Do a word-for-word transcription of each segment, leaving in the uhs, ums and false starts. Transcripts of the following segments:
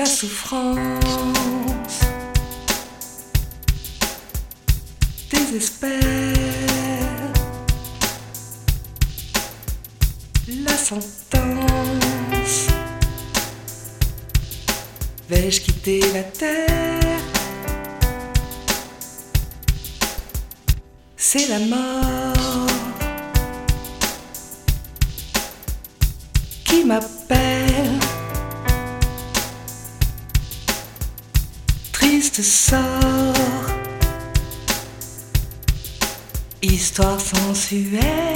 souffrance désespère, la sentence. Vais-je quitter la terre? C'est la mort qui m'appelle. Triste sort, histoire sensuelle.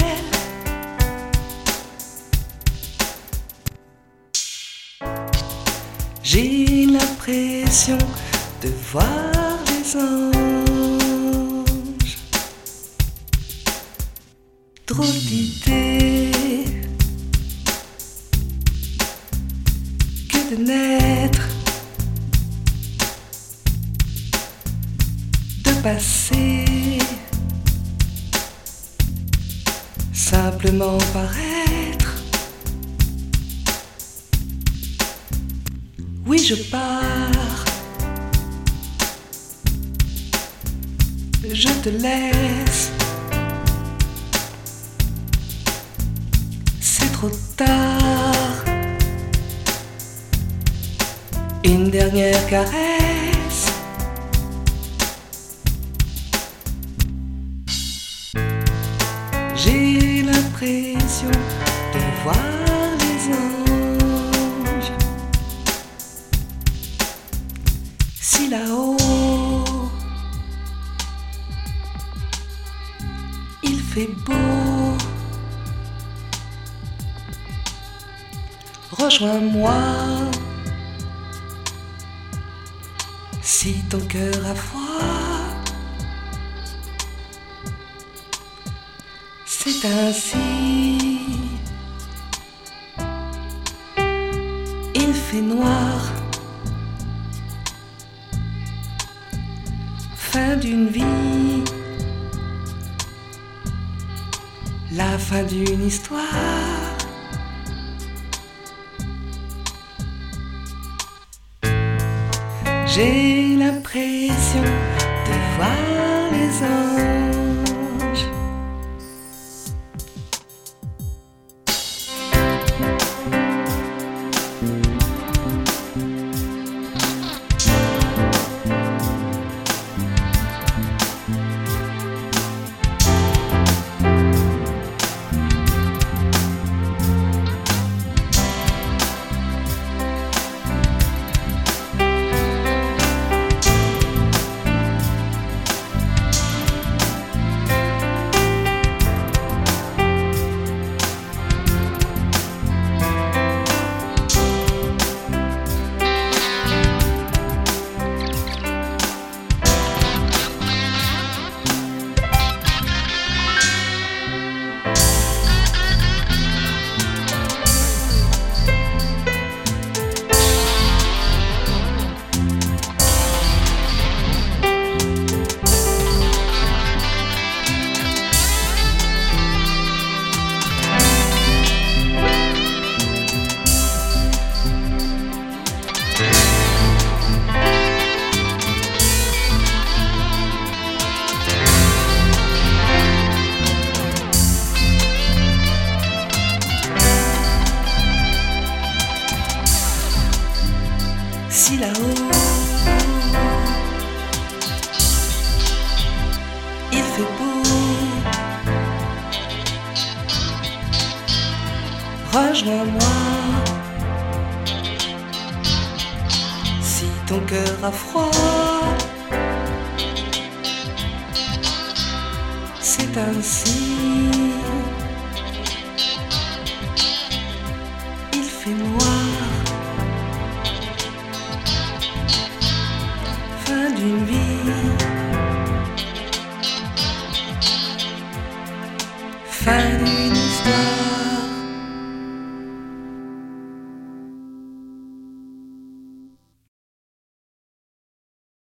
J'ai l'impression de voir les anges. Trop d'idées que de naître, de passer, simplement paraître. Oui, je pars, je te laisse. C'est trop tard. Une dernière caresse. J'ai l'impression de voir les anges. Si là-haut il fait beau, rejoins-moi. Si ton cœur a froid, c'est ainsi. Il fait noir, fin d'une vie, la fin d'une histoire. J'ai l'impression de voir les anges. Si là-haut il fait beau, rejoins-moi. Si ton cœur a froid, c'est ainsi. Il fait noir, fin d'une vie.